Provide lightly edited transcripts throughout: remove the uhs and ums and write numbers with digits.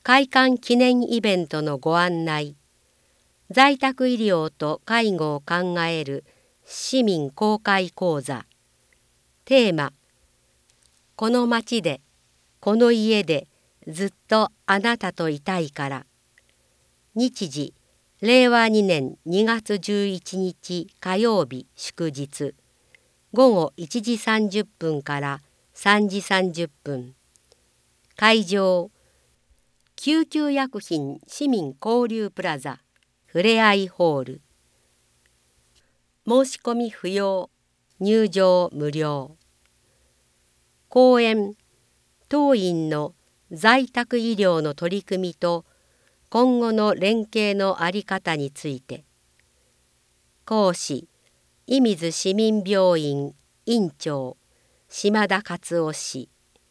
開館記念イベントのご案内、在宅医療と介護を考える市民公開講座、テーマ、この町で、この家でずっとあなたといたいから。日時、令和2年2月11日火曜日祝日、午後1時30分から3時30分。会場、救急薬品市民交流プラザふれあいホール。申し込み不要、入場無料。講演、当院の在宅医療の取り組みと今後の連携の在り方について。講師、射水市民病院院長島田勝夫氏。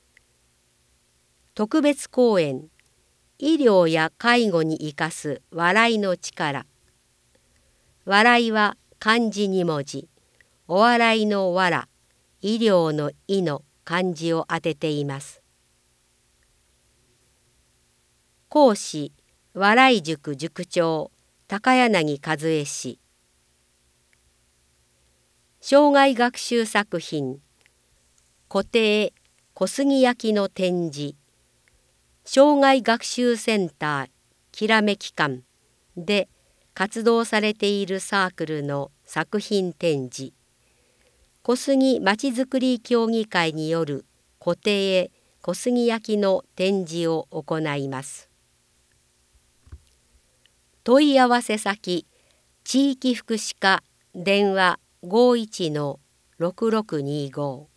特別講演、医療や介護に生かす笑いの力。笑いは漢字2文字、お笑いの笑、医療の医の漢字を当てています。講師、笑い塾塾長高柳和恵氏。障害学習作品、固定小杉焼の展示、障害学習センターきらめき館で活動されているサークルの作品展示、小杉まちづくり協議会による固定小杉焼の展示を行います。問い合わせ先、地域福祉課電話 51-6625